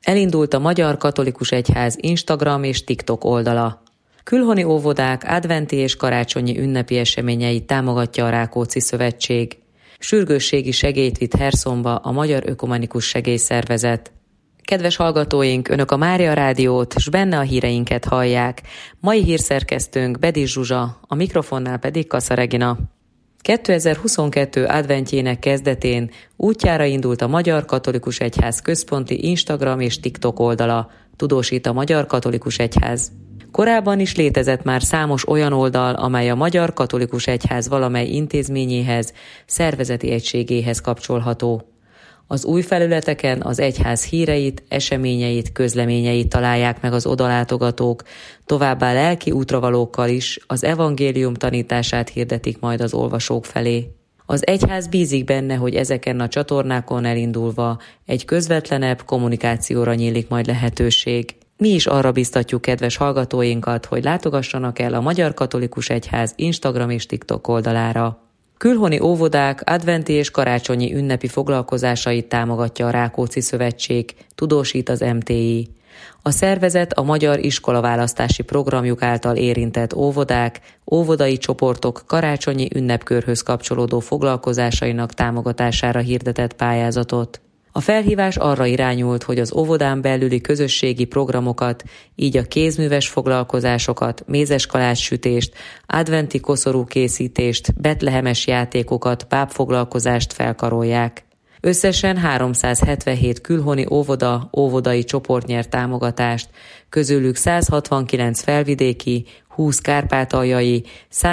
Elindult a Magyar Katolikus Egyház Instagram és TikTok oldala. Külhoni óvodák adventi és karácsonyi ünnepi eseményeit támogatja a Rákóczi Szövetség. Sürgősségi segélyt vitt Hersonba a Magyar Ökumenikus Segélyszervezet. Kedves hallgatóink, Önök a Mária Rádiót, s benne a híreinket hallják. Mai hírszerkesztőnk Bedis Zsuzsa, a mikrofonnál pedig Kassa Regina. 2022 adventjének kezdetén útjára indult a Magyar Katolikus Egyház központi Instagram és TikTok oldala, tudósít a Magyar Katolikus Egyház. Korábban is létezett már számos olyan oldal, amely a Magyar Katolikus Egyház valamely intézményéhez, szervezeti egységéhez kapcsolható. Az új felületeken az egyház híreit, eseményeit, közleményeit találják meg az odalátogatók, továbbá lelki útravalókkal is az evangélium tanítását hirdetik majd az olvasók felé. Az egyház bízik benne, hogy ezeken a csatornákon elindulva egy közvetlenebb kommunikációra nyílik majd lehetőség. Mi is arra biztatjuk kedves hallgatóinkat, hogy látogassanak el a Magyar Katolikus Egyház Instagram és TikTok oldalára. Külhoni óvodák adventi és karácsonyi ünnepi foglalkozásait támogatja a Rákóczi Szövetség, tudósít az MTI. A szervezet a magyar iskolaválasztási programjuk által érintett óvodák, óvodai csoportok karácsonyi ünnepkörhöz kapcsolódó foglalkozásainak támogatására hirdetett pályázatot. A felhívás arra irányult, hogy az óvodán belüli közösségi programokat, így a kézműves foglalkozásokat, mézeskalácssütést, adventi koszorú készítést, betlehemes játékokat, pápfoglalkozást felkarolják. Összesen 377 külhoni óvoda, óvodai csoport nyert támogatást, közülük 169 felvidéki, 20 kárpátaljai,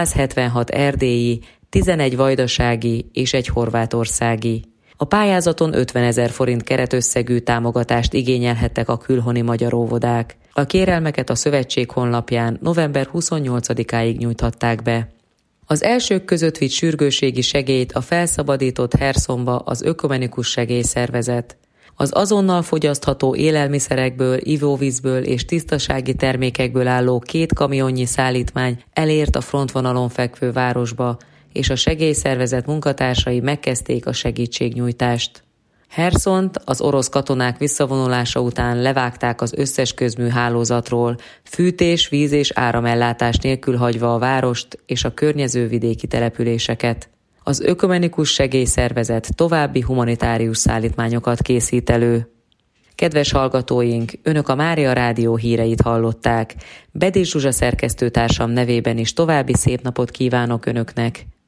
176 erdélyi, 11 vajdasági és egy horvátországi. A pályázaton 50 000 forint keretösszegű támogatást igényelhettek a külhoni magyar óvodák. A kérelmeket a szövetség honlapján november 28-áig nyújthatták be. Az elsők között vitt sürgősségi segélyt a felszabadított Hersonba az Ökumenikus Segélyszervezet. Az azonnal fogyasztható élelmiszerekből, ivóvízből és tisztasági termékekből álló 2 kamionnyi szállítmány elért a frontvonalon fekvő városba, és a segélyszervezet munkatársai megkezdték a segítségnyújtást. Hersont az orosz katonák visszavonulása után levágták az összes közműhálózatról, fűtés, víz és áramellátás nélkül hagyva a várost és a környező vidéki településeket. Az Ökumenikus Segélyszervezet további humanitárius szállítmányokat készít elő. Kedves hallgatóink, Önök a Mária Rádió híreit hallották. Bedis Zsuzsa szerkesztőtársam nevében is további szép napot kívánok Önöknek.